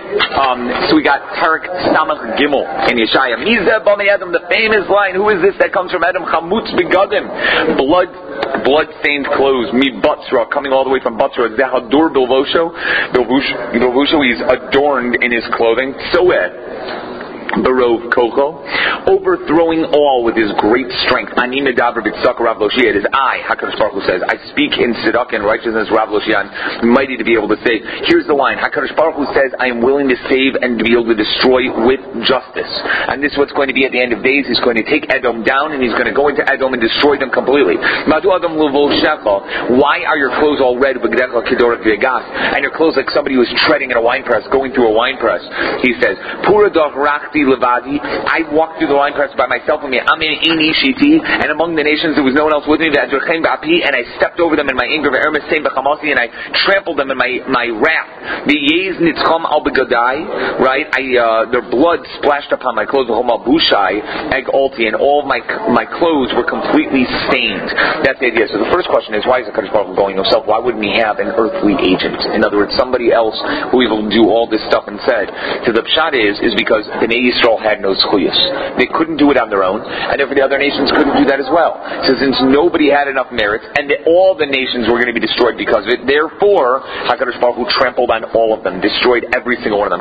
So we got Parak Samach Gimel in Yeshaya. Mizeh B'nei Adam, the famous line. Who is this that comes from Adam? Chamutz Begadim, blood-stained clothes. Mi Batzra, coming all the way from Batzra. Zehadur Bilvosho. Bilvosho, he's adorned in his clothing. Barov Kocho, overthrowing all with his great strength. Ani medaber b'tzedakah Rav Loshia. It is I, HaKadosh Baruch Hu says, I speak in tzedakah and righteousness. Rav Loshia, I'm mighty to be able to say. Here's the line. HaKadosh Baruch Hu says, I am willing to save and to be able to destroy with justice. And this is what's going to be at the end of days. He's going to take Edom down and he's going to go into Edom and destroy them completely. Madu Adam Levoshecha. Why are your clothes all red? And your clothes like somebody who's treading in a wine press, going through a wine press. He says, Puradach Rachti Levadi. I walked through the wine press by myself, and among the nations there was no one else with me. And I stepped over them in my anger, and I trampled them in my wrath. Right? Their blood splashed upon my clothes, and all of my clothes were completely stained. That's the idea. So the first question is, why is the Kadosh Baruch Hu going himself? Why wouldn't he have an earthly agent? In other words, somebody else who will do all this stuff and said. So the pshat is because Bnei Yisrael had no zchuyos. They couldn't do it on their own, and therefore the other nations couldn't do that as well. So since nobody had enough merit, and all the nations were going to be destroyed because of it, therefore HaKadosh Baruch Hu trampled on all of them, destroyed every single one of them.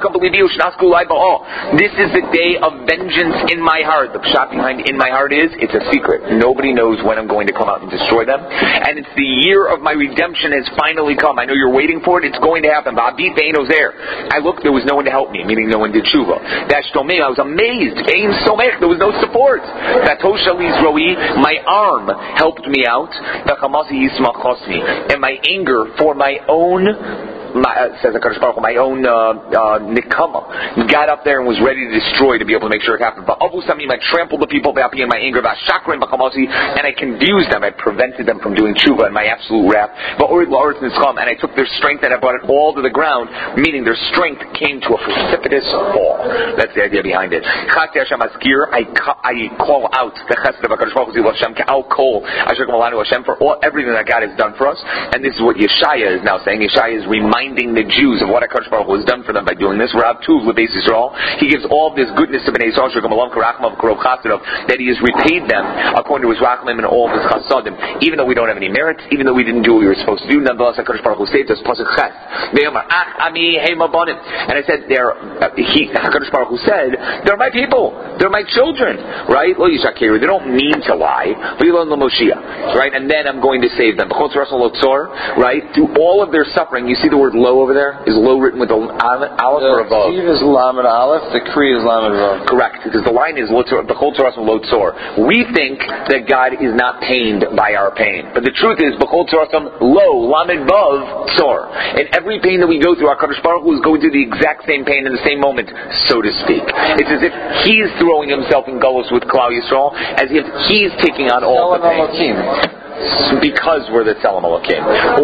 This is the day of vengeance in my heart. The pshat behind in my heart is, it's a secret. Nobody knows when I'm going to come out and destroy them. And it's the year of my redemption has finally come. I know you're waiting for it. It's going to happen. Ba'abit ve'eino's there. I looked, there was no one to help me, meaning no one did tshuva. I was amazed. There was no support. My arm helped me out. And my anger for my own, says the Kadosh Baruch Hu, my own nikama, got up there and was ready to destroy to be able to make sure it happened. But Abu Samim, I trampled the people in my anger, and I confused them. I prevented them from doing tshuva in my absolute wrath. And I took their strength and I brought it all to the ground, meaning their strength came to a precipitous fall. That's the idea behind it. I call out the chesed of HaKadosh Baruch Hu for everything that God has done for us. And this is what Yeshaya is now saying. Yeshaya is reminding the Jews of what HaKadosh Baruch Hu has done for them by doing this. He gives all this goodness to Bnei Yisrael that he has repaid them according to his rachmim and all of his chasadim. Even though we don't have any merits, even though we didn't do what we were supposed to do, nonetheless HaKadosh Baruch Hu saved us. And I said, HaKadosh Baruch Hu said, they're my people, they're my children, right? They don't mean to lie, right? And then I'm going to save them. Right? Through all of their suffering, you see the word lo over there? Is lo written with the aleph or above? The Steve is lamed aleph, the Kri is lamed vav. Correct, because the line is the chol tzoras lo tzor. We think that God is not pained by our pain, but the truth is b'chol tzorasam lo lamed vav tzor. In every pain that we go through, our HaKadosh Baruch Hu is going through the exact same pain in the same moment, so to speak. It's as if He's throwing Himself in gullus with Klal Yisrael, as if He's taking on all the pain. Because we're the Tzelem Elokim.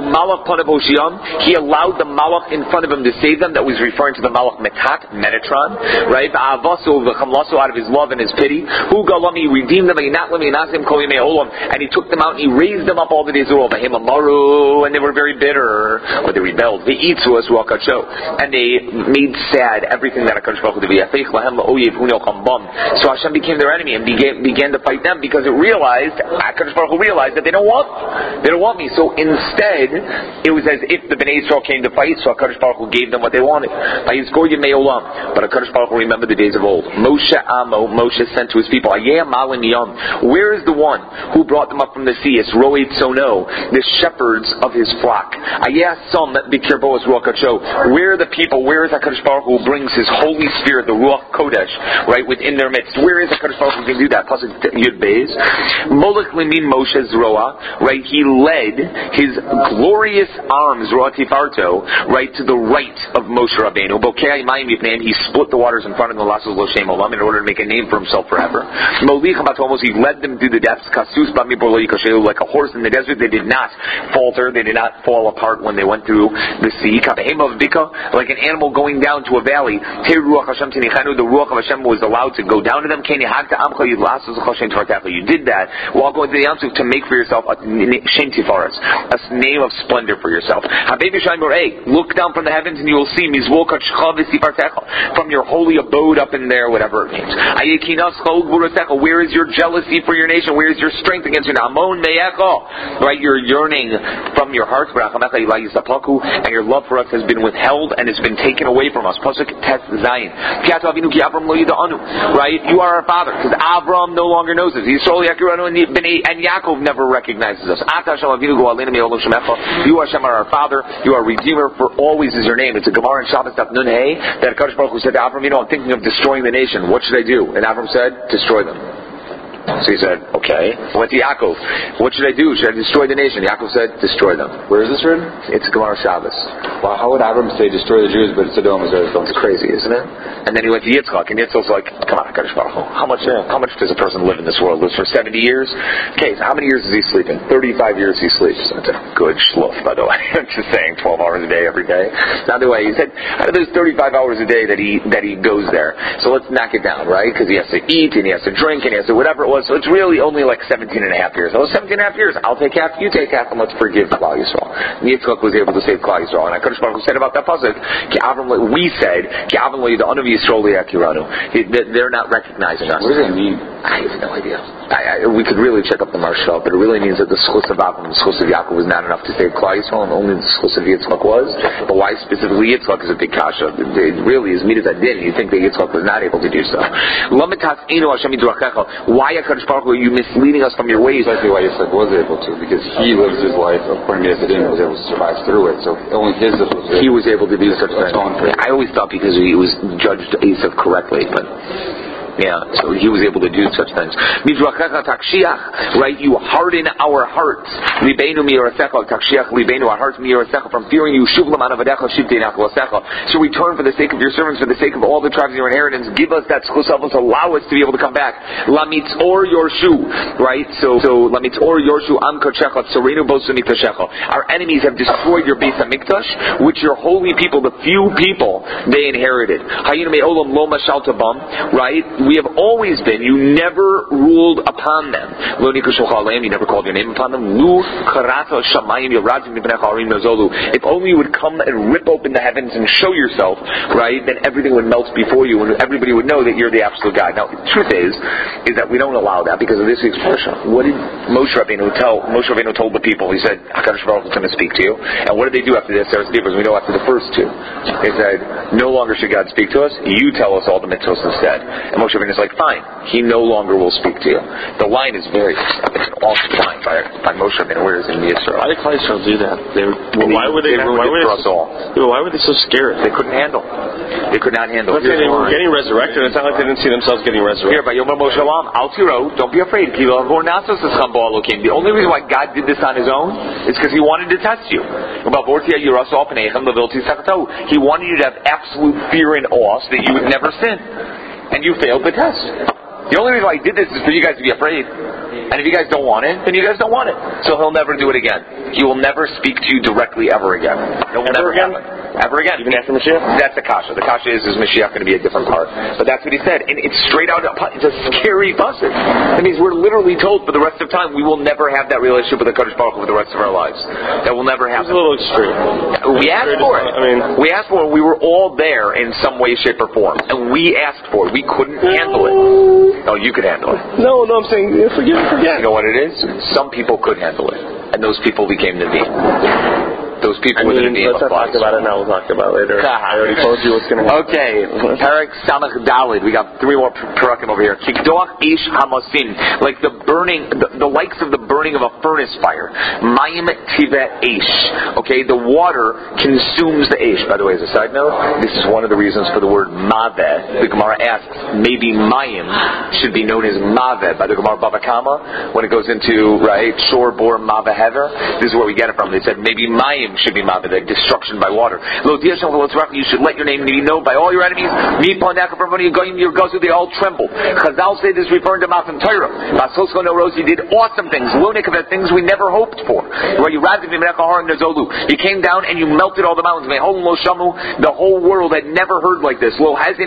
He allowed the Malach in front of him to save them. That was referring to the Malach Metatron, right? Out of his love and his pity. He redeemed them, and he took them out and he raised them up all the days of the world. And they were very bitter, or they rebelled. And they made sad everything that HaKadosh Baruch Hu did. So Hashem became their enemy and began to fight them because HaKadosh Baruch Hu realized that they don't want me. So instead, it was as if the Bnei Yisrael came to fight, so HaKadosh Baruch Hu gave them what they wanted. But HaKadosh Baruch Hu remembered the days of old. Moshe sent to his people, where is the one who brought them up from the sea? It's Roei Tzono, the shepherds of his flock. Where are the people? Where is HaKadosh Baruch Hu who brings his Holy Spirit, the Ruach Kodesh, right, within their midst? Where is HaKadosh Baruch Hu who can do that? Pasuk Yud Beis. Molech Limin Moshe's Roa, right? He led his glorious arms, Roa Tifarto, right, to the right of Moshe Rabbeinu. He split the waters in front of him in order to make a name for himself forever. He led them through the depths, like a horse in the desert. They did not falter, they did not fall apart when they went through the sea. Like an animal going down to a valley. The Ruach of Hashem was allowed to go down to them. You did that while going to the Yam Suf to make for yourself yourself a shem tifaras, a name of splendor for yourself. Look down from the heavens and you will see from your holy abode up in there, whatever it means. Where is your jealousy for your nation? Where is your strength against your Amon Me'echo? Right, you're yearning from your heart, and your love for us has been withheld and has been taken away from us. Pasuk Tes Zayin. Right, you are our father, because Avram no longer knows us. And Yaakov never recognizes us. You Hashem are our father. You are Redeemer, for always is your name. It's a Gemara in Shabbos Daf Nun Hey that Kadosh Baruch Hu said to Avram, I'm thinking of destroying the nation. What should I do? And Avram said, destroy them. So he said, okay. Went to Yaakov. What should I do? Should I destroy the nation? Yaakov said, destroy them. Where is this written? It's Gemara Shabbos. Wow, how would Abram say destroy the Jews, but Sodom is Eretz? It's crazy, isn't it? And then he went to Yitzchak, and Yitzchak's like, come on, Kadosh Baruch Hu, how much does a person live in this world? Lives for 70 years? Okay, so how many years is he sleeping? 35 years he sleeps. That's a good schluff, by the way. I'm just saying, 12 hours a day every day. Now, the way he said, out of those 35 hours a day that he goes there, so let's knock it down, right? Because he has to eat, and he has to drink, and he has to whatever it was. So it's really only like 17 and a half years. Oh, 17 and a half years. I'll take half, you take half, and let's forgive Klal Yisrael. And Yitzchak was able to save Klal Yisrael. And HaKadosh Baruch Hu said about that pasuk, we said, they're not recognizing us. What does it mean? I have no idea. We could really check up the Marshal, but it really means that the schus of Avram and the schus of Yaakov was not enough to save Klal Yisrael, and only the schus of Yitzchak was. But why specifically Yitzchak is a big kasha? It really is midas adin. You think that Yitzchak was not able to do so. Why HaKadosh Baruch Hu are you misleading us from your ways? Exactly why Yitzchak was able to, because he lives his life according to Midas Adin, was able to survive through it. So only his he was able to do such things. I always thought because he was judged Esav correctly, but yeah, so he was able to do such things. Right? You harden our hearts. Our hearts from fearing you. So we turn for the sake of your servants, for the sake of all the tribes of your inheritance. Give us that schus avos, allow us to be able to come back. Lamitzor Yorshu. Right? So Lamitzor Yorshu Am Kochecha Tsorenu Bosu Miktashecha. Our enemies have destroyed your Beis HaMikdash, which your holy people, the few people, they inherited. Right? We have always been, you never ruled upon them. You never called your name upon them. If only you would come and rip open the heavens and show yourself, right, then everything would melt before you and everybody would know that you're the absolute God. Now, the truth is that we don't allow that because of this expression. What did Moshe Rabbeinu told the people? He said, HaKadosh Baruch Hu is going to speak to you. And what did they do after this? There was difference. We know after the first two. They said, no longer should God speak to us. You tell us all the mitzvahs instead. And Moshe Rabbeinu is like, fine, he no longer will speak to you. The line is it's an awesome line by Moshe Rabbeinu. Where is it in Yisrael? Why did Klal Yisrael do that? Why were they so scared? They couldn't handle. They could not handle. They were getting resurrected. It's not like they didn't see themselves getting resurrected. Here, by Yom Moshe Shalom, Al Tiro, don't be afraid. The only reason why God did this on his own is because he wanted to test you. He wanted you to have absolute fear and awe so that you would never sin. And you failed the test. The only reason why he did this is for you guys to be afraid. And if you guys don't want it, then you guys don't want it. So he'll never do it again. He will never speak to you directly ever again. It will never happen. Ever again. Even after Mashiach? That's the kasha. The kasha is Mashiach going to be a different part? But that's what he said. And it's straight out, it's a scary pasuk. That means we're literally told for the rest of time we will never have that relationship with the Kadosh Baruch Hu for the rest of our lives. That will never happen. It's a little extreme. We asked for it. We asked for it. We were all there in some way, shape, or form. And we asked for it. We couldn't handle it. Oh, you could handle it. No, I'm saying forget. You know what it is? Some people could handle it. And those people became Nevi'im. Those people were the Nevi'im. Let's not talk about it now. We'll talk about it later. I already told you what's going to happen. Okay. Perek Samach Dalid. We got 3 more parakim over here. Kikdoach Ish Hamosim. Like the burning, the likes of the burning of a furnace fire. Mayim Tive Ish. Okay, the water consumes the Ish. By the way, as a side note, this is one of the reasons for the word Maveh. The Gemara asks, maybe Mayim should be known as Maveh by the Gemara Bava Kama when it goes into, right, Shor Bor Maveh Hever. This is where we get it from. They said maybe Mayim nothing should be ma'abed, like destruction by water. You should let your name be known by all your enemies. Your gozu, they all trembled. Chazal say this referring to Matan Torah. He did awesome things, things we never hoped for. Where you came down and you melted all the mountains. The whole world had never heard like this.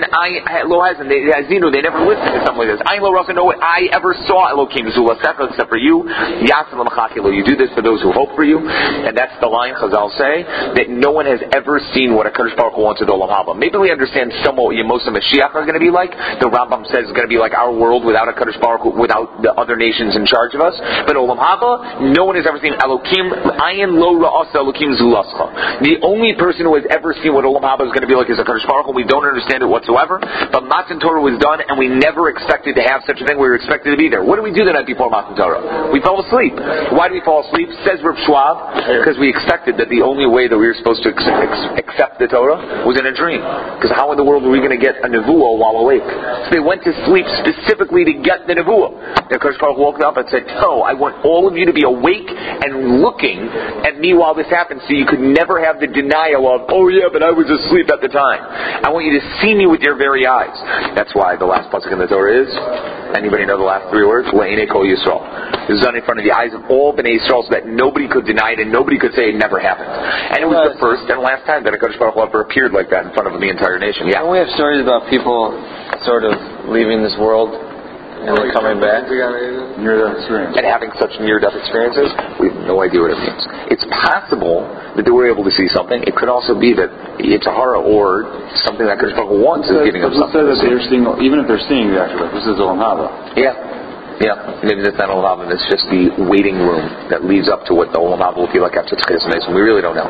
They never listened to something like this. No I ever saw Elokim except for you. You do this for those who hope for you. And that's the line Chazal say, that no one has ever seen what a Kadosh Baruch Hu wants with Olam Haba. Maybe we understand somewhat what Yemos and Mashiach are going to be like. The Rambam says it's going to be like our world without a Kadosh Baruch Hu, without the other nations in charge of us. But Olam Haba, no one has ever seen Elokim. Ayin lo ra'asa Elokim zulascha. The only person who has ever seen what Olam Haba is going to be like is a Kadosh Baruch Hu. We don't understand it whatsoever. But Matan Torah was done, and we never expected to have such a thing. We were expected to be there. What did we do the night before Matan Torah? We fell asleep. Why did we fall asleep? Says Reb Schwab, because we expected that the only way that we were supposed to accept the Torah was in a dream. Because how in the world were we going to get a nevuah while awake? So they went to sleep specifically to get the nevuah. The Kadosh Baruch Hu woke up and said, "No, I want all of you to be awake and looking at me while this happens, so you could never have the denial of, oh yeah, but I was asleep at the time. I want you to see me with your very eyes." That's why the last pasuk in the Torah is, anybody know the last three words? Le'enei kol Yisrael. It was done in front of the eyes of all Bnei Yisrael, so that nobody could deny it and nobody could say it never happened. And it was the first and last time that a Kadosh Baruch Hu ever appeared like that in front of the entire nation. Yeah. And we have stories about people sort of leaving this world and then coming back. Near-death experience. And having such near-death experiences, we have no idea what it means. It's possible that they were able to see something. It could also be that it's a horror or something that Kadosh Baruch Hu wants is giving them something. That they're seeing, even if they're seeing the afterlife, this is Olam Haba. Yeah, maybe that's not Olam Haba. It's just the waiting room that leads up to what the Olam Haba will be like after Tzchis Mason. We really don't know.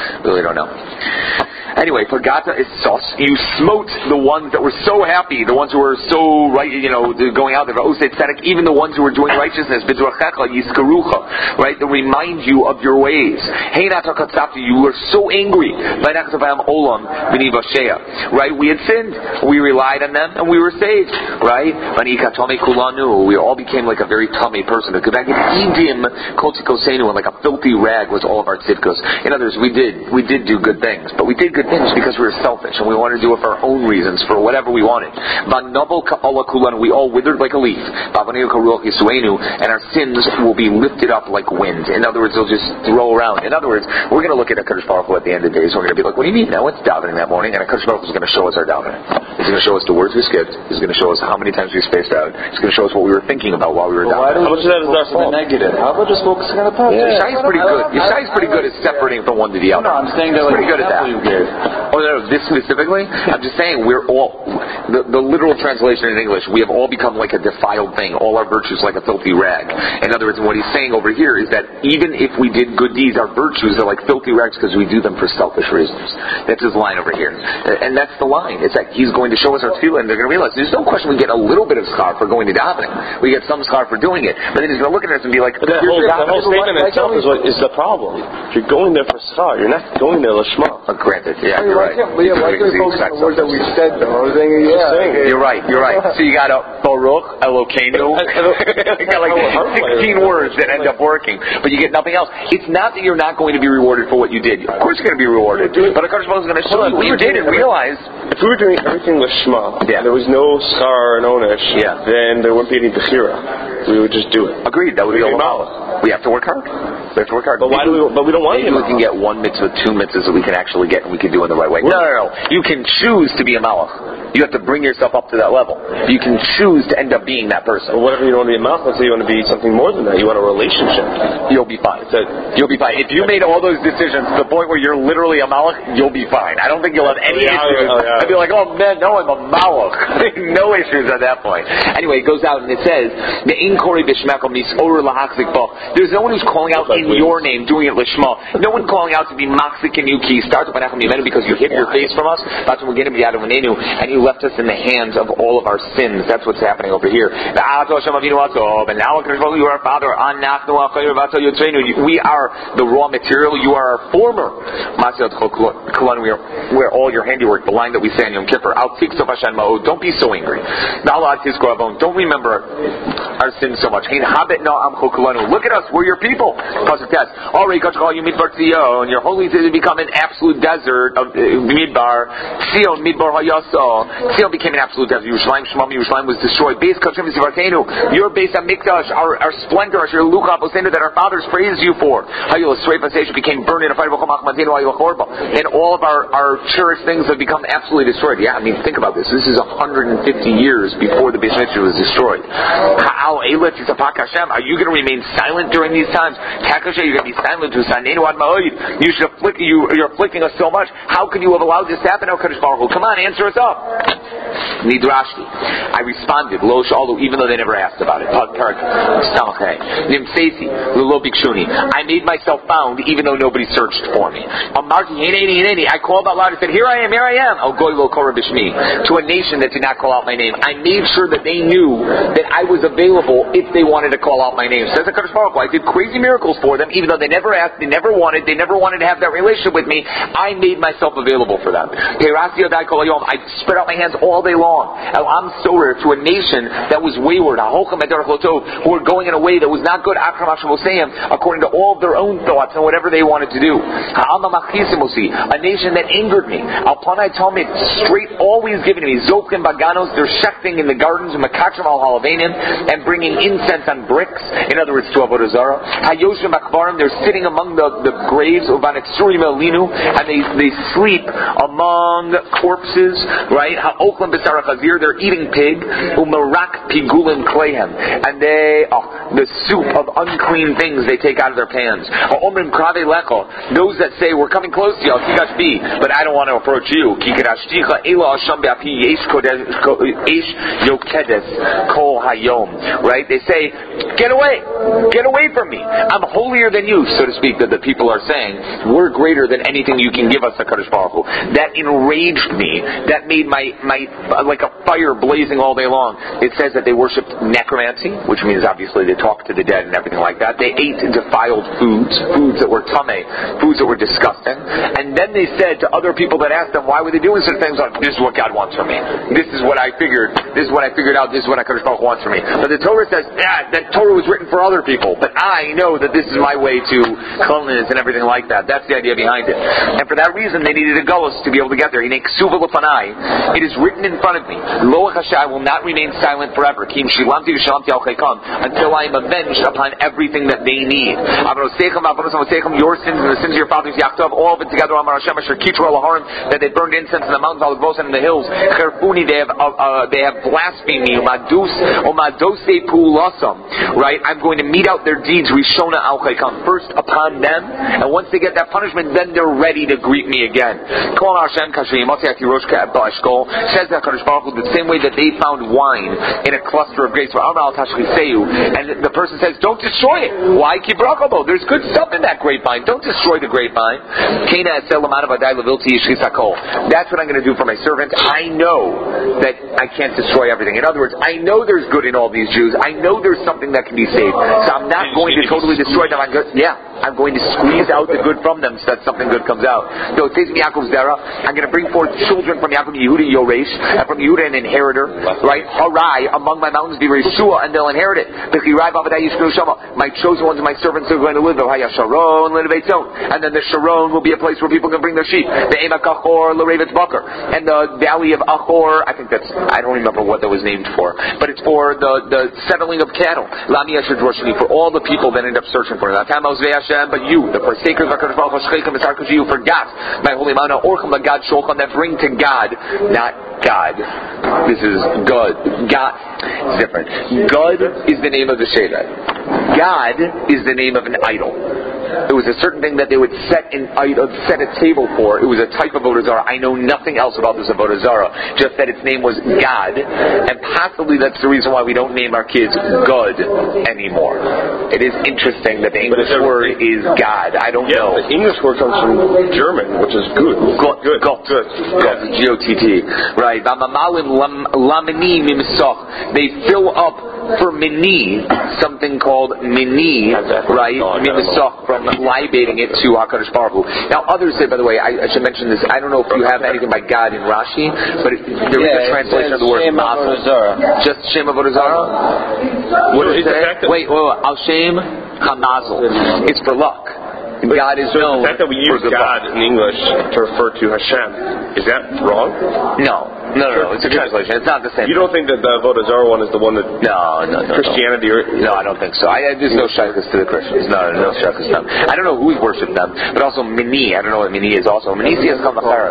Anyway, Pagata is sus. You smote the ones that were so happy, the ones who were so right, going out there. Even the ones who were doing righteousness, right? To remind you of your ways. You were so angry. Right? We had sinned. We relied on them, and we were saved. Right? We all became like a very tummy person. And like a filthy rag was all of our tzidkos. In other words, we did do good things, but we did good things because we were selfish and we wanted to do it for our own reasons, for whatever we wanted. We all withered like a leaf, and our sins will be lifted up like wind. In other words, they'll just throw around. In other words, we're going to look at a Kadosh Baruch Hu at the end of the day, so we're going to be like, what do you mean? Now it's davening that morning, and a Kadosh Baruch Hu is going to show us our davening. He's going to show us the words we skipped. He's going to show us how many times we spaced out. He's going to show us what we were thinking about while we were davening. How much of that is our fault? Negative. How about just focusing on the positive? Yeshai's pretty good. Yeshai's pretty good at separating from one to the other. No, I'm saying that pretty good at that. Oh no, this specifically? I'm just saying we're all the literal translation in English. We have all become like a defiled thing. All our virtues like a filthy rag. In other words, what he's saying over here is that even if we did good deeds, our virtues are like filthy rags because we do them for selfish reasons. That's his line over here, and that's the line. It's like he's going to show us our tefillah, and they're going to realize there's no question we get a little bit of schar for going to davening. We get some schar for doing it, but then he's going to look at us and be like, that whole statement itself is the problem. You're going there for schar. You're not going there lishma. Granted, yeah, you're right. Why can't we focus on the words that we said, though? You're right. So you got a Baruch Elokeinu. You got like 16 words that end up working, but you get nothing else. It's not that you're not going to be rewarded for what you did. Of course you're going to be rewarded, but a Kadosh Baruch Hu is going to show you what you did and realize. If we were doing everything lishma, there was no schar and onesh, then there wouldn't be any bechira. We would just do it. Agreed. That would be Olam Haba. We have to work hard. But why do we? But we don't want to. Maybe we can get one mitzvah, two mitzvahs that we can actually get and we can do in the right way. No. You can choose to be a malach. You have to bring yourself up to that level. You can choose to end up being that person. Well, whatever you don't want to be a malach, let's say you want to be something more than that. You want a relationship. You'll be fine. You'll be fine. If you made all those decisions to the point where you're literally a malach, you'll be fine. I don't think you'll have any issues. I'd be like, oh man, no, I'm a malach. No issues at that point. Anyway, it goes out and it says, there's no one who's calling out in your name, doing it lishma. No one calling out to be machzik in you, ki start because you hid your face from us, and you left us in the hands of all of our sins. That's what's happening over here. And now you are our Father. We are the raw material. You are our former. We're all your handiwork. The line that we say on Yom Kippur. Don't be so angry. Don't remember our sins so much. Look at us, we're your people. Pasuk test. Already you midbar Tzion. You're holy to become an absolute desert of midbar. Tzion midbar hayasa. Tzion became an absolute desert. Yerushalayim was destroyed. Base kachim v'zivartenu. Your base of mikdash, our splendor, our lucha posenu that our fathers praised you for. Hayil straight pasation became burned in a fire. And all of our cherished things have become absolutely destroyed. Yeah, I mean, think about this. This is 150 years before the Beis Mikdash was destroyed. Are you going to remain silent during these times? You're going to be silent to you're afflicting us so much. How could you have allowed this to happen? Come on, answer us up. Nidrashti. I responded, Lo Shalu, even though they never asked about it. I made myself found, even though nobody searched for me. I called out loud and said, Here I am. To a nation that did not call out my name. I made sure that they knew that I was available if they wanted to call out my name. Says the Kadosh Baruch Hu, I did crazy miracles for them, even though they never asked, they never wanted to have that relationship with me. I made myself available for them. I spread out my hands all day long. I'm sorer to a nation that was wayward, who were going in a way that was not good, according to all of their own thoughts and whatever they wanted to do. A nation that angered me. Straight, always giving to me. Zopkim baganos, they're shechting in the gardens, and bringing incense on bricks. In other words, to Avodah Zarah. Hayoshim akbarim, they're sitting among the graves of Anexurim Elinu, and they sleep among corpses, right? Ha'oklam b'sar chazir, they're eating pig. Umarak pigulim klehem, and the soup of unclean things they take out of their pans. Ha'omrim krave lecho, those that say, we're coming close to you, but I don't want to approach you. Right? They say, get away from me. I'm holier than you, so to speak, that the people are saying, we're greater than anything you can give us, HaKadosh Baruch Hu. That enraged me. That made my like a fire blazing all day long. It says that they worshipped necromancy, which means obviously they talked to the dead and everything like that. They ate defiled foods that were tameh, foods that were disgusting. And then they said to other people that asked them, why were they doing such things? Like, this is what God wants from me. This is what I figured. This is what I figured out. This is what HaKadosh Baruch Hu wants from me. But the Torah says, that Torah was written for other people, but I know that this is my way to cleanliness and everything like that. That's the idea behind it. And for that reason, they needed a gullus to be able to get there. It is written in front of me. I will not remain silent forever. Until I am avenged upon everything that they need. Your sins and the sins of your fathers, all of it together, that they burned incense in the mountains, and in the hills. They have blasphemed me. Right? I'm going to mete out their deeds first upon them, and once they get that punishment, then they're ready to greet me again. Says that HaKadosh Baruch Hu, the same way that they found wine in a cluster of grapes, and the person says, don't destroy it. Why? There's good stuff in that grapevine. Don't destroy the grapevine. That's what I'm going to do for my servant. I know that I can't destroy everything. In other words, I know there's good in all these Jews. I know there's something that can be saved. So I'm not going to totally destroy them. I'm going to squeeze out the good from them so that something good comes out. So it says in Yaakov's Zera, I'm going to bring forth children from Yaakov, Yehuda, Yoresh, and from Yehuda an inheritor, right? Harai, among my mountains be Yeshua, and they'll inherit it. My chosen ones and my servants are going to live there. And then the Sharon will be a place where people can bring their sheep. The Emak Achor, L'Revetz Bakar. And the valley of Achor, I don't remember what that was named for, but it's for the settling of cattle. For all the people that end up searching for it. But you, the forsakers of HaKadosh Baruch Hu, you forgot my holy manna, Orcham LaGad Sholcham, that bring to God, not God. This is God. God is different. God is the name of the Shevet. God is the name of an idol. It was a certain thing that they would set a table for. It was a type of Avodah Zarah. I know nothing else about this Avodah Zarah, just that its name was God, and possibly that's the reason why we don't name our kids God anymore. It is interesting that the English word is God. I don't know. The English word comes from German, which is good. Good. G-O-T-T. Right. right? They fill up for mini, something called mini, right? From libating it to HaKadosh Baruch Hu. Now, others say, by the way, I should mention this. I don't know if you have anything by God in Rashi, but there is a translation of the word mazel. Just Shem Avodah Zarah. What does it say? Wait, Al Shem HaMazel. It's for luck. God is known. The fact that we use God in English to refer to Hashem, is that wrong? No. It's a translation. It's not the same. You don't think that the Avodah Zarah one is the one that Christianity? No, I don't think so. There's no shaykhs to the Christians. No shaykhs to them. I don't know who's worshipped them, but also Mini. I don't know what Mini is. Also, Mini is called Macharav.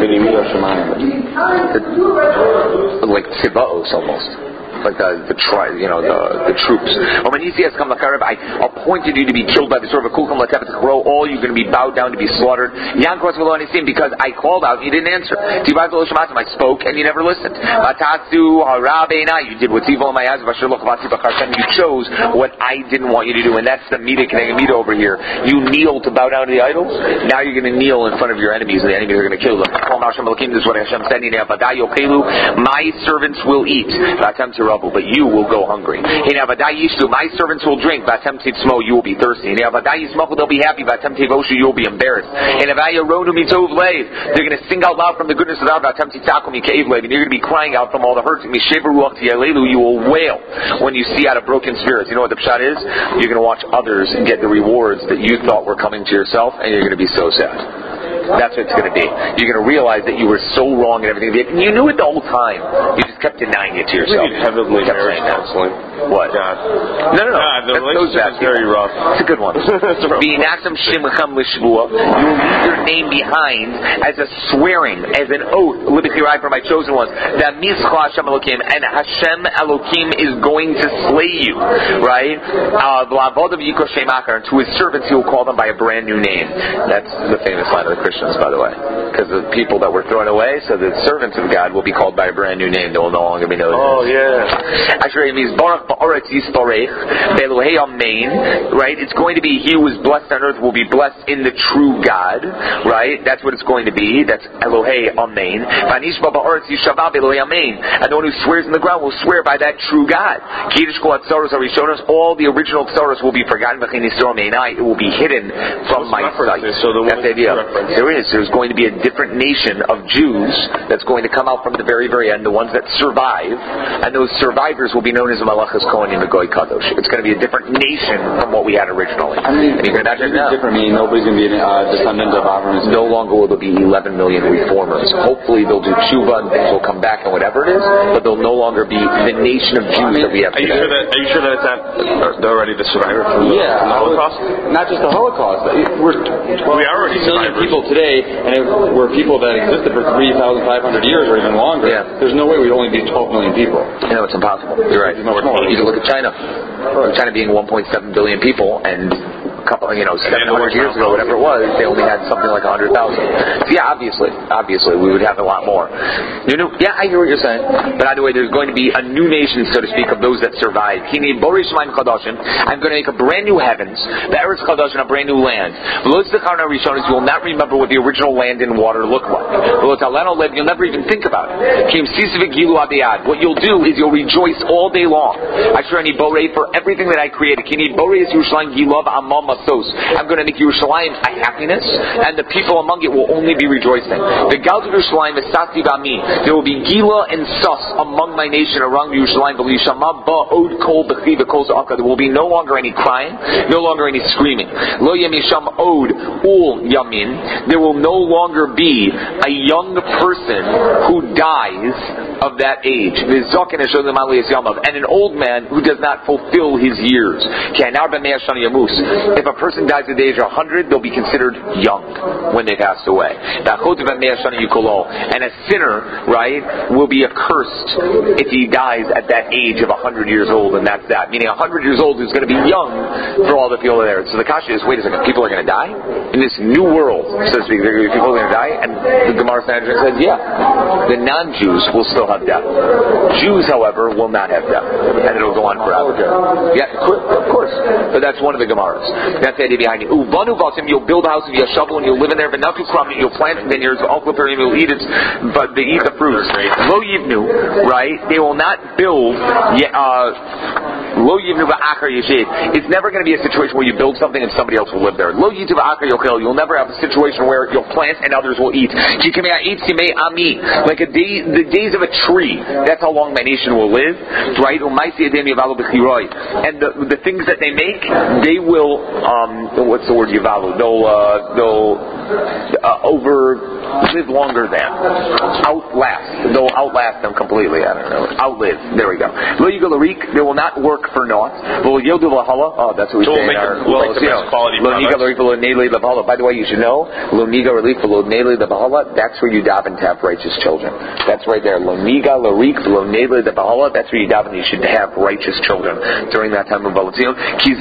Like Tzibaos almost. Like the troops. I appointed you to be killed by the sword of Kulkum Latefet Charo. All you're going to be bowed down to be slaughtered. Because I called out, and you didn't answer. I spoke, and you never listened. You did what's evil in my eyes. You chose what I didn't want you to do, and that's the Mida Kenegah over here. You kneel to bow down to the idols. Now you're going to kneel in front of your enemies, and the enemies are going to kill them. This is what Hashem said. My servants will eat. But you will go hungry. My servants will drink. You will be thirsty. They'll be happy. You will be embarrassed. They're going to sing out loud from the goodness of God. And you're going to be crying out from all the hurts. You will wail when you see out of broken spirits. You know what the pshat is? You're going to watch others get the rewards that you thought were coming to yourself, and you're going to be so sad. That's what it's going to be. You're going to realize that you were so wrong and everything. You knew it the whole time. You just kept denying it to yourself. We need heavenly marriage counseling. What? God. No. The relationship is very rough. It's a good one. You will leave your name behind as a swearing, as an oath, for my chosen ones. That and Hashem Elokim is going to slay you, right? And to his servants he will call them by a brand new name. That's the famous line of the Christians, by the way. Because the people that were thrown away, so the servants of God will be called by a brand new name. They will no longer be known. Oh, yeah. Actually, it means Baruch Ba'aretz Yisparech Be'Elohei Amen, right? It's going to be he who is blessed on earth will be blessed in the true God, right? That's what it's going to be. That's Elohei Amen. V'anishba Ba'aretz Yishavah Be'Elohei Amen. And the one who swears in the ground will swear by that true God. All the original Tzoros will be forgotten. It will be hidden from my sight. So that's the idea. There's going to be a different nation of Jews that's going to come out from the very, very end, the ones that survive, and those survivors will be known as Malachas Kohanim and Goy Kadosh. It's going to be a different nation from what we had originally. And you can imagine now. Different meaning nobody's going to be a descendant of Abraham. No longer will there be 11 million reformers. Hopefully they'll do tshuva and things will come back and whatever it is, but they'll no longer be the nation of Jews that we have today. Are you sure that it's not already the survivor from the Holocaust? Not just the Holocaust. We are already million people today, and if we're people that existed for 3,500 years or even longer, there's no way we'd only be 12 million people. No, it's impossible. You're right. You can look at China. China being 1.7 billion people, and a couple, 700 years ago, whatever it was, they only had something like 100,000. So yeah, obviously, we would have a lot more. Yeah, I hear what you're saying. But either way, there's going to be a new nation, so to speak, of those that survive. I'm going to make a brand new heavens, the Eretz Chadash, and a brand new land. You will not remember what the original land and water looked like. You'll never even think about it. What you'll do is you'll rejoice all day long. For everything that I created. I'm going to make Yerushalayim a happiness, and the people among it will only be rejoicing. The Gals of Yerushalayim is Sati Bami. There will be Gila and Sus among my nation around Yerushalayim. There will be no longer any crying, no longer any screaming. There will no longer be a young person who dies of that age. And an old man who does not fulfill his years. If a person dies at the age of 100, they'll be considered young when they pass away. And a sinner, right, will be accursed if he dies at that age of 100 years old, and that's that. Meaning 100 years old is going to be young for all the people there. So the kasha is, wait a second, people are going to die? In this new world, so to speak, people are going to die? And the Gemara Sanhedrin says, yeah, the non-Jews will still have death. Jews, however, will not have death, and it'll go on forever. Yeah, of course. But that's one of the Gemaras. That's the idea behind it. Uvanu vasim, you'll build a house of Yashavu and you'll live in there. But not to crumb, you'll plant vineyards. Alklaperim, you'll eat it, but they eat the fruits. Lo yivnu, right? They will not build. Lo yivnu va'achar yeshid. It's never going to be a situation where you build something and somebody else will live there. Lo yitu va'achar yochel. You'll never have a situation where you'll plant and others will eat. Like the days of a tree. That's how long my nation will live, right? And the things that they make, they will. What's the word yivalu? They'll live longer than outlast. They'll outlast them completely. I don't know. Outlive. There we go. Lo yigal arik. They will not work for naught. Lo yodu lahala. Oh, that's what we say in our. Lo nigal arik lo neili lavala. By the way, you should know. Lo nigal arik lo neili lavala. That's where you daven to have righteous children. That's right there. Lo nigal arik lo neili lavala. That's where you daven. You should have righteous children during that time of Balatzion.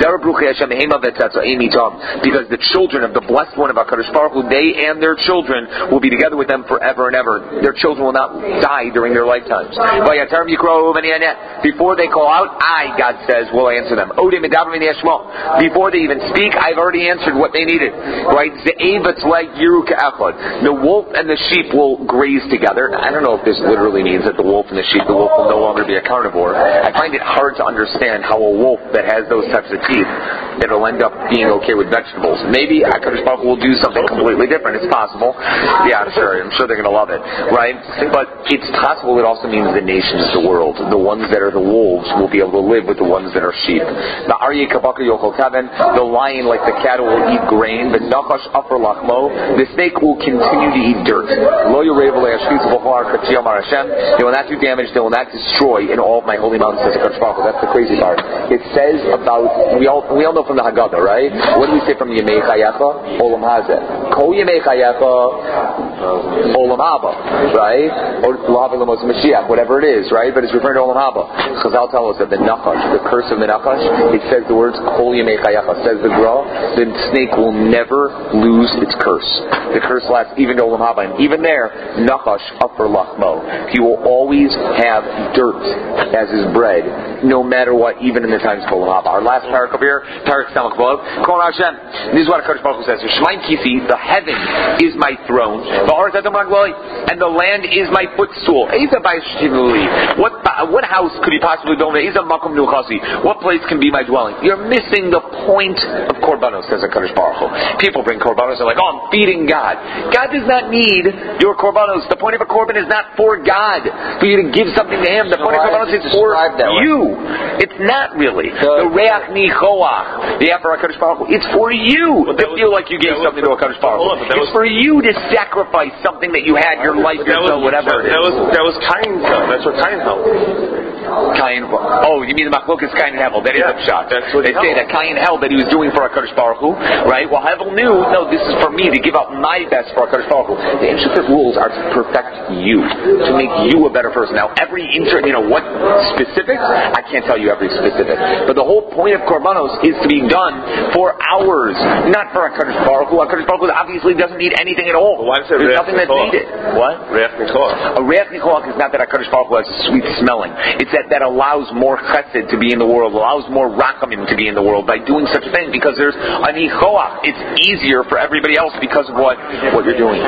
Because the children of the blessed one of HaKadosh Baruch Hu, they and their children will be together with them forever and ever. Their children will not die during their lifetimes. Before they call out, I, God says, will answer them. Before they even speak, I've already answered what they needed. Right? The wolf and the sheep will graze together. I don't know if this literally means that the wolf and the wolf will no longer be a carnivore. I find it hard to understand how a wolf that has those types of teeth, that'll end up being okay with vegetables. Maybe HaKadosh Baruch Hu will do something completely different. It's possible. Yeah, I'm sure they're going to love it, right? But it's possible it also means the nations of the world. The ones that are the wolves will be able to live with the ones that are sheep. The Aryeh Kabaka Yochel Taven, the lion like the cattle will eat grain, but Nachash Upper Lachmo, the snake will continue to eat dirt. Lo Yorev Le'ashkitz B'char Kachiyam Hashem, they will not do damage, they will not destroy in all of my holy mountains, says HaKadosh Baruch Hu. That's the crazy part. It says about, we all know from the Haggadah, right? What do we say from Yemei Chayecha? Olam Hazeh. Kol Yemei Chayecha, Olam Haba, right? Or Lahav Elamos Mashiach, whatever it is, right? But it's referring to Olam Haba. Chazal tell us that the Nachash, the curse of the Nachash, it says the words Kol Yemei Chayecha. Says the Gra, the snake will never lose its curse. The curse lasts even to Olam Haba, and even there, Nachash Upper Lachmo. He will always have dirt as his bread, no matter what, even in the times of Olam Haba. Our last parak over here, Parak Samach B'Av, Kol Hashem. This is what HaKadosh Baruch Hu says. Shemaim Kisi, the heaven is my throne, and the land is my footstool. What house could he possibly build? What place can be my dwelling? You're missing the point of Korbanos, says HaKadosh Baruch Hu. People bring Korbanos and they're like, oh, I'm feeding God. God does not need your Korbanos. The point of a Korban is not for God, for you to give something to Him. The point of Korbanos is for you. It's not really. The Reach Nichoach, the After HaKadosh Baruch Hu, it's for you to feel like you gave something to HaKadosh Baruch Hu. It's for you to sacrifice something that you had, your life, your soul, whatever it is. That was Cain's son. That's what Cain held. Cain, oh, you mean the Machlokas Cain and Hevel? That is a shot. They say that Cain held that he was doing for HaKadosh Baruch Hu, right? Well, Hevel knew, no, this is for me to give up my best for HaKadosh Baruch Hu. The intricate rules are to perfect you, to make you a better person. Now, every what specifics? I can't tell you every specific, but the whole point of Korbanos is to be done for ours, not for HaKadosh Baruch Hu. HaKadosh Baruch Hu obviously doesn't need anything at all. Well, there's nothing that's needed. What? Reach Nichoach. A Reach Nichoach is not that HaKadosh Baruch Hu has a sweet smelling. It's that allows more chesed to be in the world, allows more rachamim to be in the world by doing such a thing, because there's a nichoach. It's easier for everybody else because of what you're doing.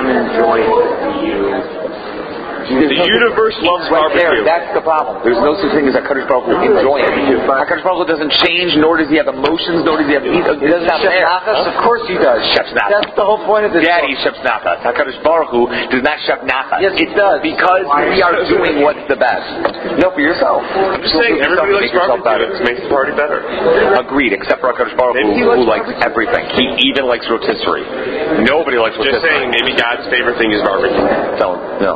The universe loves barbecue. That's the problem. There's no such thing as HaKadosh Baruch Hu enjoying it. HaKadosh Baruch Hu doesn't change, nor does he have emotions, nor does he have... He doesn't have there. Of course he does. Shepnachas. That's the whole point of this. Daddy Shepnachas. HaKadosh Baruch Hu does not Shepnachas. Yes, it does. Because we are doing what's the best. No, for yourself. I'm just saying, everybody likes barbecue. It makes the party better. Agreed, except for HaKadosh Baruch Hu, who likes everything. He even likes rotisserie. Nobody likes rotisserie. Just saying, maybe God's favorite thing is barbecue. No.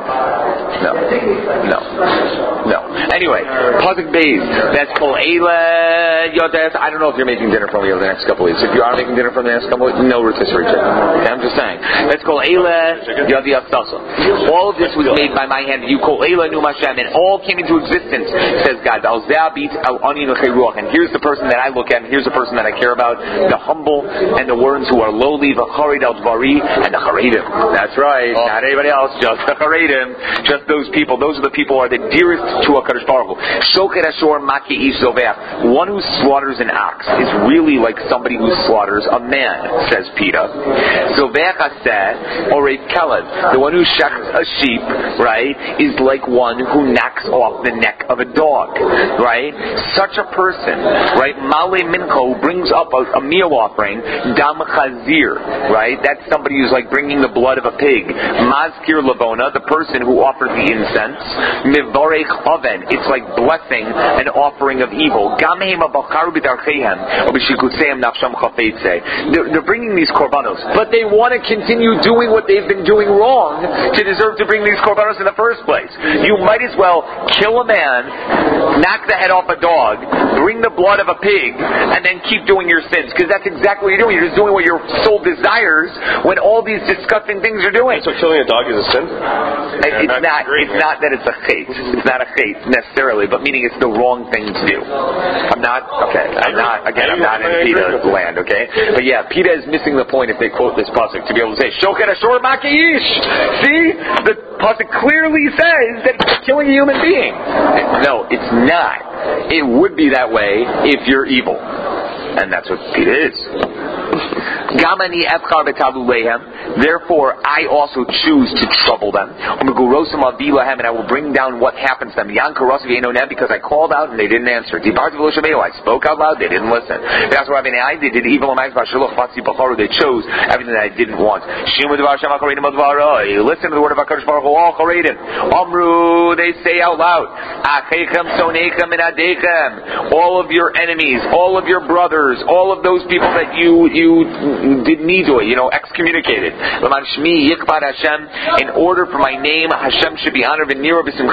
Anyway, Pasuk Beis. That's Kol Eila Yodes. I don't know if you're making dinner for me over the next couple of weeks. If you are making dinner for the next couple of weeks, no rotisserie chicken. Okay, I'm just saying. That's Kol Eila Yodes Taso. All of this was made by my hand. You Kol Eila Nu Hashem, and all came into existence, says God. And here's the person that I look at, and here's the person that I care about: the humble and the ones who are lowly, the Charid al Dvari and the Charedim. That's right. Not anybody else, just the Charedim. Just those people. Those are the people who are the dearest to HaKadosh Baruch Hu. Shochet Ashor Maki Ish Zoveach. One who slaughters an ox is really like somebody who slaughters a man, says Pita. Zoveach Aseh, or a Kelev, the one who shechs a sheep, right, is like one who knocks off the neck of a dog, right? Such a person, right, Male Mincho, brings up a meal offering, Dam Chazir, right? That's somebody who's like bringing the blood of a pig. Mazkir Lavona, the person who offers the incense. Mivarech Oven, it's like blessing an offering of evil. They're bringing these korbanos, but they want to continue doing what they've been doing wrong to deserve to bring these korbanos in the first place. You might as well kill a man, knock the head off a dog, bring the blood of a pig, and then keep doing your sins, because that's exactly what you're doing. You're just doing what your soul desires when all these disgusting things are doing. So killing a dog is a sin? It's not that it's a chait. It's not a chait necessarily, but meaning it's the wrong thing to do. I'm not in Pita's land, okay? But yeah, Pita is missing the point if they quote this pasuk to be able to say, Shochet Ashor Maki'ish. See? The pasuk clearly says that it's killing a human being. No, it's not. It would be that way if you're evil. And that's what Pita is. Therefore, I also choose to trouble them. And I will bring down what happens to them. Because I called out and they didn't answer. I spoke out loud, they didn't listen. They did evil. They chose everything that I didn't want. Listen to the word of HaKadosh Baruch Hu. They say out loud, all of your enemies, all of your brothers, all of those people that you did nidui, excommunicated. In order for my name, Hashem should be honored. Then you'll see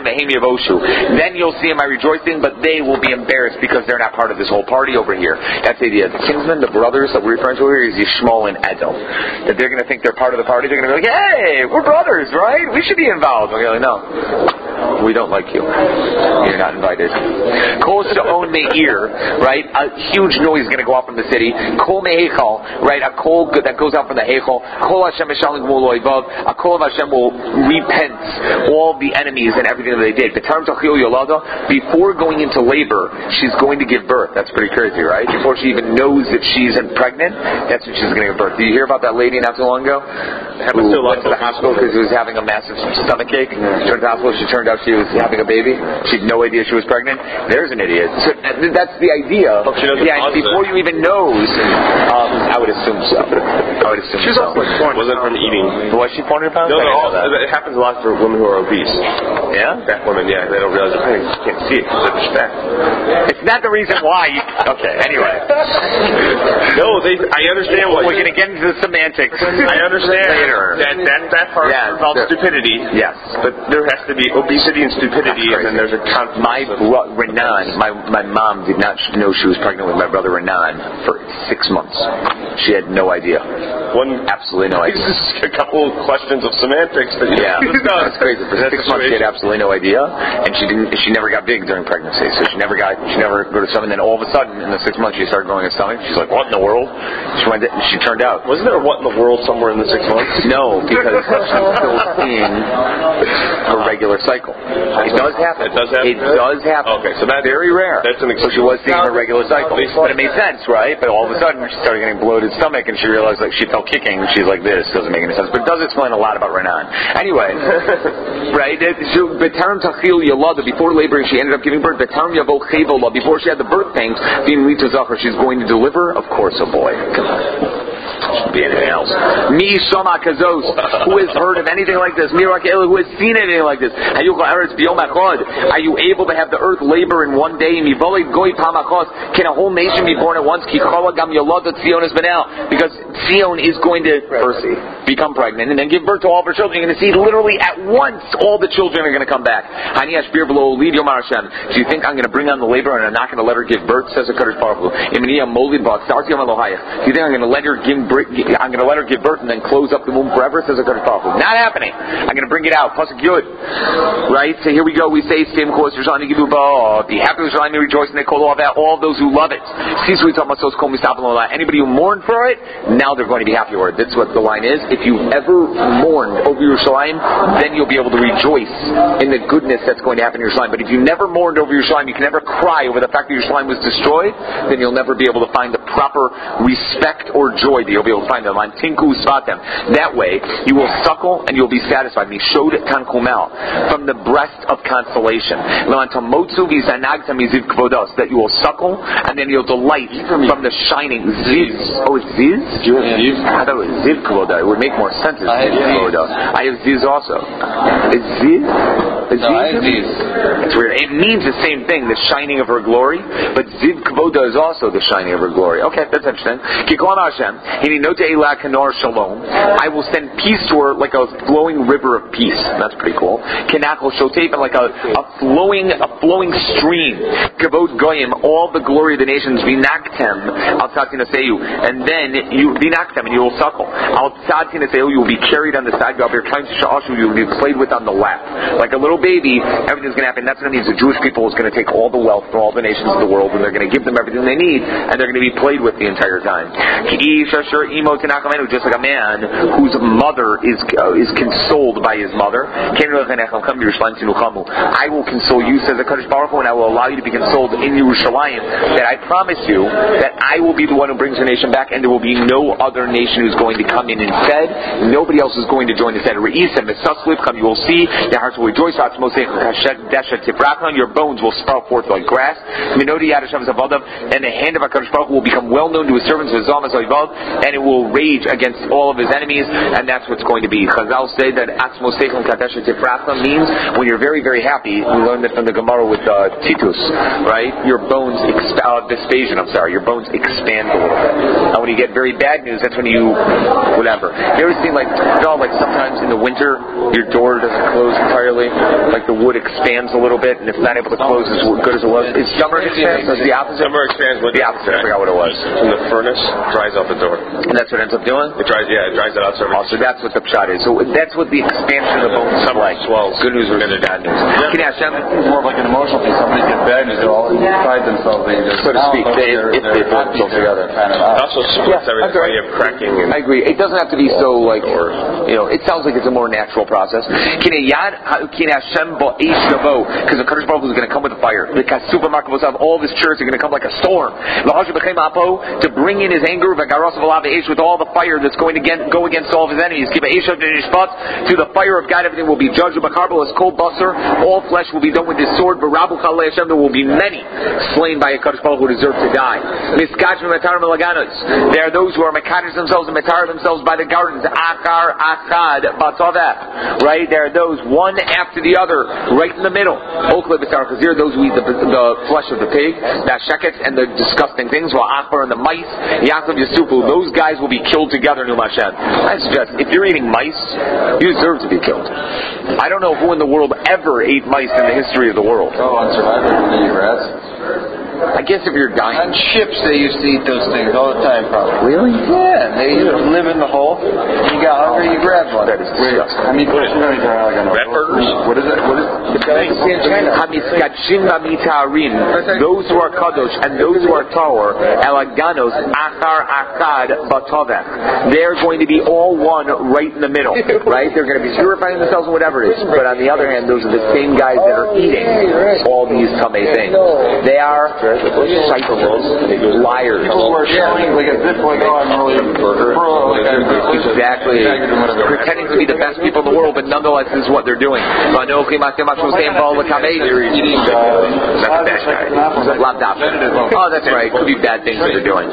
my rejoicing, but they will be embarrassed because they're not part of this whole party over here. That's the idea. The kinsmen, the brothers that we're referring to here, is Yishmael and Edom. That they're going to think they're part of the party. They're going to be like, hey, we're brothers, right? We should be involved. We're like, no, we don't like you. You're not invited. Kol Sha'on Me'ir, right? A huge noise is going to go out from the city. Kol Me'echal, right? A kol that goes out from the Heichal. Kol Hashem Meshalim Gmul Loivav. A kol of Hashem will repent all the enemies and everything that they did. Before going into labor, she's going to give birth. That's pretty crazy, right? Before she even knows that she's pregnant, that's when she's going to give birth. Did you hear about that lady not too long ago? Who went to the hospital because she was having a massive stomach ache. She turned to the hospital. She turned out she was having a baby. She had no idea she was pregnant. There's an idiot. So that's the idea. Yeah, before you even knows, I would assume so. She's also like porn. Wasn't from eating. Was she porn pounds? No, it happens a lot for women who are obese. Yeah? Fat women, yeah. They don't realize it. They can't see it because they're fat. It's not the reason why. Okay, anyway. No, I understand why. We're going to get into the semantics. I understand later. That part involves stupidity. Yes. But there has to be obesity and stupidity, and then there's a conflict. Renan, my mom did not know she was pregnant with my brother Renan for 6 months. She had no idea. Absolutely no idea. Just a couple of questions of semantics that you that's crazy. For 6 months she had absolutely no idea, and she never got big during pregnancy. So she never grew to stomach. And then all of a sudden, in the 6 months, she started growing a stomach. She's like, "What in the world?" She turned out. Wasn't there a what in the world somewhere in the 6 months? No, because she's still seeing her regular cycle. It does happen. It does happen. Okay, so that's very rare. That's an so she was seeing her regular cycle, but it made sense, right? But all of a sudden, she started getting bloated stomach, and she realized like she felt kicking. She's like, "This doesn't make any sense," but it does explain a lot about Renan. Anyway, right? So B'Taram Tachil Yalada, before labor, she ended up giving birth. B'Taram Yavo Chevola, before she had the birth pains, being Lita Zachar, she's going to deliver, of course, a boy. Shouldn't be anything else. Mi Shama Kazos, who has heard of anything like this? Mirak Ela, who has seen anything like this? Are you able to have the earth labor in one day? Can a whole nation be born at once? Because Zion is going to become pregnant and then give birth to all of her children. You're going to see literally at once all the children are going to come back. Do you think I'm going to bring on the labor and I'm not going to let her give birth? Says the HaKadosh Baruch Hu. Do you think I'm going to let her let her give birth and then close up the womb forever, says HaKadosh Baruch Hu. Not happening. I'm going to bring it out. Pasuk Yud. Right? So here we go. We say, be happy with Yerushalayim, rejoice, and they call all those who love it. Anybody who mourned for it, now they're going to be happy for it. That's what the line is. If you ever mourned over Yerushalayim, then you'll be able to rejoice in the goodness that's going to happen in Yerushalayim. But if you never mourned over Yerushalayim, you can never cry over the fact that Yerushalayim was destroyed, then you'll never be able to find the proper respect or joy that you'll be able to find them. That way, you will suckle and you'll be satisfied. From the breast of consolation. That you will suckle and then you'll delight from the shining ziz. Oh, it's ziz? I thought it was ziv kvoda. It would make more sense as ziv kvoda. I have ziz also. It's ziz? No, I have ziz. It's weird. It means the same thing, the shining of her glory, but ziv kvoda is also the shining of her glory. Okay, that's interesting. I will send peace to her like a flowing river of peace. That's pretty cool. Kenachol shotef, and like a flowing stream. Kavod goyim, all the glory of the nations. Vinaktem al tzadtinaseu, and then you vinaktem, and you will suckle. Al tzadtinaseu, you will be carried on the side. You will be played with on the lap, like a little baby. Everything's going to happen. That's what it means. The Jewish people is going to take all the wealth from all the nations of the world, and they're going to give them everything they need, and they're going to be played with the entire time. Just like a man whose mother is consoled by his mother. I will console you, says the HaKadosh Baruch Hu, and I will allow you to be consoled in Yerushalayim. That I promise you that I will be the one who brings your nation back, and there will be no other nation who's going to come in instead. Nobody else is going to join instead. You will see your hearts will rejoice. Your bones will sprout forth like grass. And the hand of HaKadosh Baruch Hu will become well known to his servants, and it will rage against all of his enemies, and that's what's going to be. Chazal say that means when you're very, very happy. We learned that from the Gemara with Titus, right? Your bones Vespasian, your bones expand a little bit. And when you get very bad news, that's when you whatever. You ever seen like sometimes in the winter your door doesn't close entirely, like the wood expands a little bit, and it's not able to close as good as it was. It's summer expands. It's the opposite. Summer expands with the opposite. I forgot what it was. And the furnace dries out the door. And that's what it ends up doing? It dries it out. So that's what the pshat is. So that's what the expansion of the bones is like. Swells. Good news versus bad news. It's more like an emotional thing. Somebody gets bad news, they're all inside themselves. So to speak, if they put themselves together. It also splits everything. Right. You have cracking. I agree. It doesn't have to be so like, it sounds like it's a more natural process. Because the Kadosh Baruch Hu is going to come with a fire. The Kasupa Markavos, all of his chariots are going to come like a storm. To bring in his anger with all the fire that's going to go against all of his enemies. To the fire of God, everything will be judged. As cold buster, all flesh will be done with this sword. There will be many slain by a Kadosh Baruch Hu who deserve to die. There are those who are mekadosh themselves and metar themselves by the gardens. Achar, achad, batzaveh. Right? There are those one after the other, right in the middle. Those who eat the flesh of the pig, the shekets and the disgusting things, while Akbar and the mice, Yaakov Yasupu, those guys will be killed together, Num Hashem. I suggest, if you're eating mice, you deserve to be killed. I don't know who in the world ever ate mice in the history of the world. Oh, on Survivor, they eat rats. I guess if you're dying. On ships, they used to eat those things all the time, probably. Really? Yeah, they live in the hole. You got hungry, you grab one. That is disgusting. I mean, rat burgers? What is it? Those who are kadosh and those who are tahor, elaganos, achar, achad, batovech. They're going to be all one right in the middle, right? They're going to be purifying themselves and whatever it is. But on the other hand, those are the same guys that are eating all these tamei things. They are psychos, liars. People who are showing like a zip like, I'm really exactly. Pretending to be the best people in the world, but nonetheless this is what they're doing. Oh, that's a bad guy. Oh, that's right. Could be bad things that they're doing.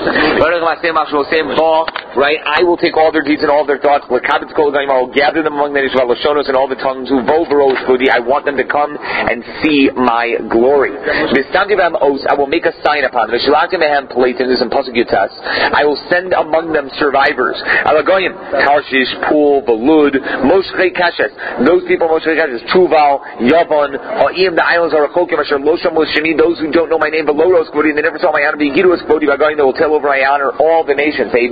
Right? I will take all their deeds and all their thoughts. I will gather them among the nations and all the tongues. I want them to come and see my glory. I will will make a sign upon them. There's in Pasuk Yutas. I will send among them survivors. Alagoyim, Tarshish, Pul, Balud, Moshchei Kashes. Those people, Moshchei Kashes, Tuval, Yavon, Ha'im, the islands are Achokim, Asher Losham Shemi, those who don't know my name, but Loros Kvodi, they never saw my honor, Begidu Kvodi, Vagoyim, they will tell over my honor all the nations. They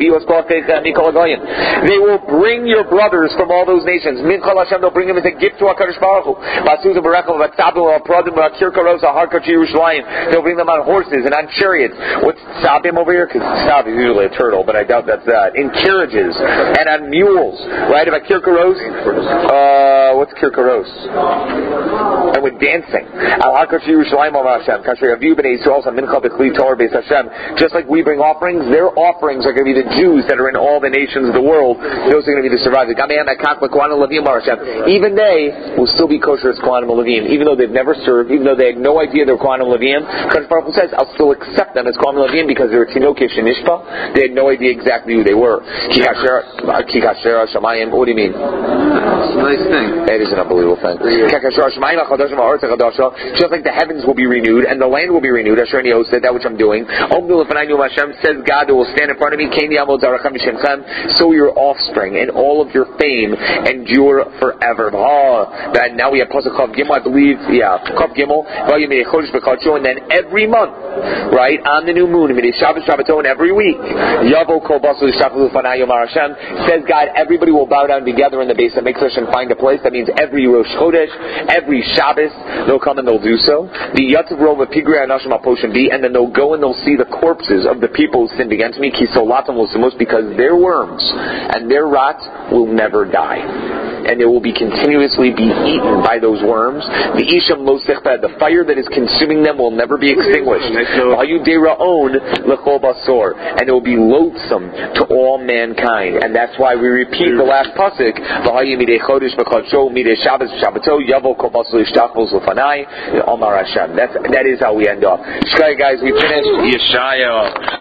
will bring your brothers from all those nations. Min Chol Hashem, they'll bring them as a gift to HaKadosh Baruch Hu. Basuza Barechav, Vatzabu, Pradim, Kirkaros, Harkach Yerushalayim. They'll bring them on horses and on chariots. What's Tzabim over here? Because Tzab is usually a turtle, but I doubt that's that. In carriages and on mules. Right? About Kirkaros? What's Kirkaros? And with dancing. Al Harkach Yerushalayim, Hashem. Kasher Yaviu B'nai Yisrael, Mincha B'chli Torah Beis Hashem. Just like we bring offerings, their offerings are going to be the Jews that are in all the nations of the world. Those are going to be the survivors. Even they will still be kosher as Kohanim and Levim, even though they've never served, even though they had no idea they're Kohanim and Levim. Kadosh Baruch Hu says, I'll still accept them as Kohanim and Levim because they were Tinokesh and Ishpa. They had no idea exactly who they were. Kikasher Shamayim. What do you mean? It's a nice thing. It is an unbelievable thing. Just like the heavens will be renewed and the land will be renewed. Asher Neo said that which I'm doing. Says God, who will stand in front of me. So your offspring and all of your fame endure forever. That now we have Pasuk Chav Gimel, I believe. Chav Gimel. And then every month, right on the new moon, Shabbos Shabbaton, and every week, Yavo Kol Basu Shachalu Fanai Yomar Hashem. Says God, everybody will bow down together in the base of Mikdash and find a place. That means every Rosh Chodesh, every Shabbos, they'll come and they'll do so. The Yatzav Rova Pigre Anashim Aposhem B, and then they'll go and they'll see the corpses of the people who sinned against me, Kisolatam Losumos, because their worms and their rot will never die. And they will be continuously be eaten by those worms. The Isham Losechta, the fire that is consuming them will never be extinguished. And it will be loathsome to all mankind. And that's why we repeat the last pasuk. That is how we end off. Shkai, guys, we finished Yeshaya.